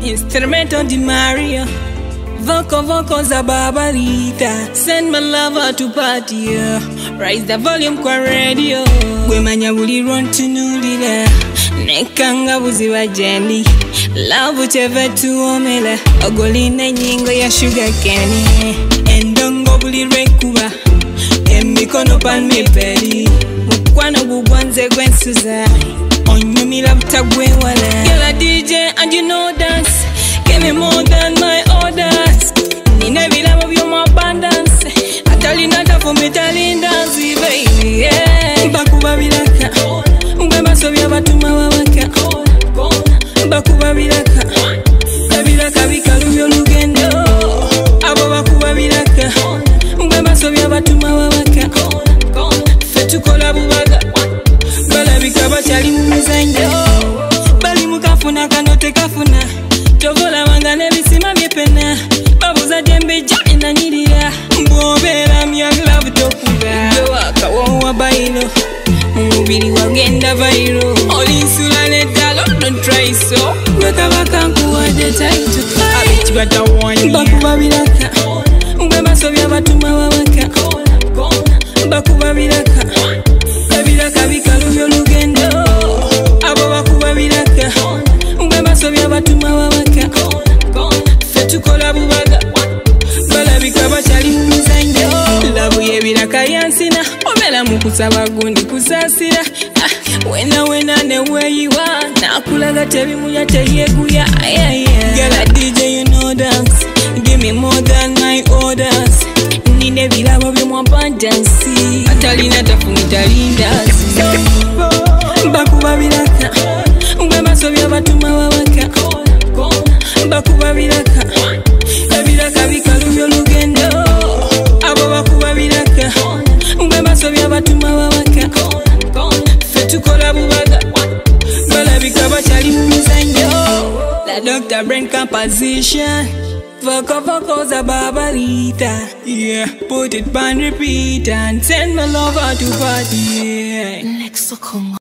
Instrumento di Mario, voco za Barbarita. Send my lover to party, yeah. Raise the volume kwa radio. Bwe manya buli rwontunulira nekanga buziba jendi. Love cheve tuomela ogolina nyingo ya sugar cane. Endongo buli rekuba emikono pan mepeli. Mukwano gugwanze gwensuza onyumira butagwe wala. Girl a DJ and you know dance. Give me more than my orders. Nina vilabo vyo abundance. Atalina tafu mitalinda zi baby, yeah. Bakuba bilaka Mbemba sobya batuma wawaka Bakuba bilaka Kabilaka bikalu vyo lugendo. Abo bakuba bilaka Mbemba sobya batuma wawaka Fetukola bubaga Balabika bachali mumizanyo. Bali mukafuna kanote kafuna. Tovola wangane bisima byepena. Babuza jembe jaina nyiria. Mbobera mya love tokuba. Waka wa bailo mubiri wagenda viral. Oli sulane talo don't try so. Weka bakankuwa the time to try. Abichi batawanya bakuba bilaka Mbemba sobya batuma wawaka Bakuba bilaka Kabilaka bikalu vyo lugendo. Abo bakuba bilaka Mbemba sobya batuma wawaka Fetukola bubaga balabika bachali mumizanyo. Labu yebilaka yansina omela mukusaba gundi kusasira. Wena neweyiwa nakulaga tebimuya teyeguya. Girl a DJ you know dance. Give me more than my orders. Nine bilabo byo abundance. Atalina tafunita lindazi. Bakuba bilaka Mbemba sobya batuma wawaka Bakuba bilaka Kabilaka bikalu vyo lugendo. Abo bakuba bilaka Mbemba sobya batuma wawaka Fetukola bubaga balabika bachali mumizanyo. La Dr. Brain composition. Voco za Barbarita. Yeah, put it on repeat and send my lover to party. Yeah.